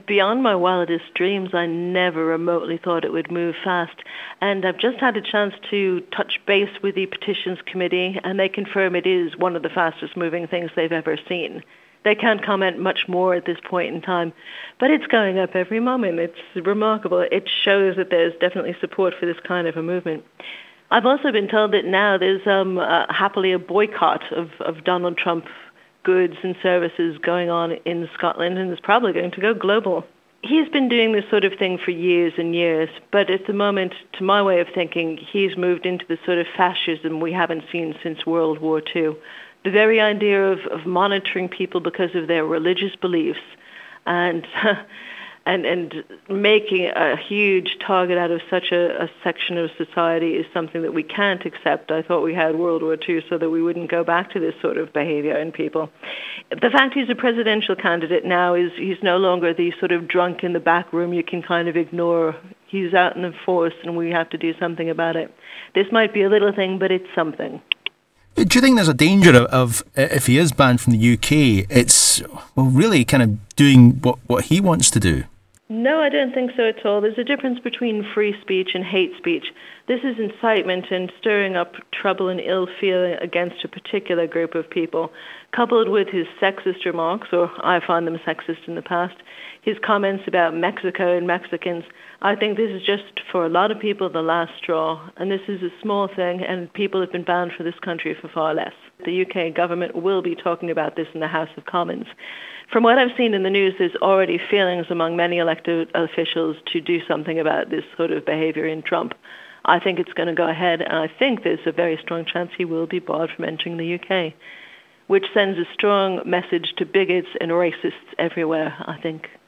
beyond my wildest dreams. I never remotely thought it would move fast. And I've just had a chance to touch base with the Petitions Committee, and they confirm it is one of the fastest moving things they've ever seen. They can't comment much more at this point in time, but it's going up every moment. It's remarkable. It shows that there's definitely support for this kind of a movement. I've also been told that now there's happily a boycott of Donald Trump goods and services going on in Scotland, and is probably going to go global. He's been doing this sort of thing for years and years, but at the moment, to my way of thinking, he's moved into the sort of fascism we haven't seen since World War II. The very idea of monitoring people because of their religious beliefs and making a huge target out of such a section of society is something that we can't accept. I thought we had World War II so that we wouldn't go back to this sort of behavior in people. The fact he's a presidential candidate now is he's no longer the sort of drunk in the back room you can kind of ignore. He's out in the force and we have to do something about it. This might be a little thing, but it's something. Do you think there's a danger of if he is banned from the UK, it's really kind of doing what he wants to do? No, I don't think so at all. There's a difference between free speech and hate speech. This is incitement and stirring up trouble and ill feeling against a particular group of people, coupled with his sexist remarks, or I find them sexist in the past, his comments about Mexico and Mexicans. I think this is just, for a lot of people, the last straw. And this is a small thing, and people have been banned from this country for far less. The UK government will be talking about this in the House of Commons. From what I've seen in the news, there's already feelings among many elected officials to do something about this sort of behavior in Trump. I think it's going to go ahead, and I think there's a very strong chance he will be barred from entering the UK, which sends a strong message to bigots and racists everywhere, I think.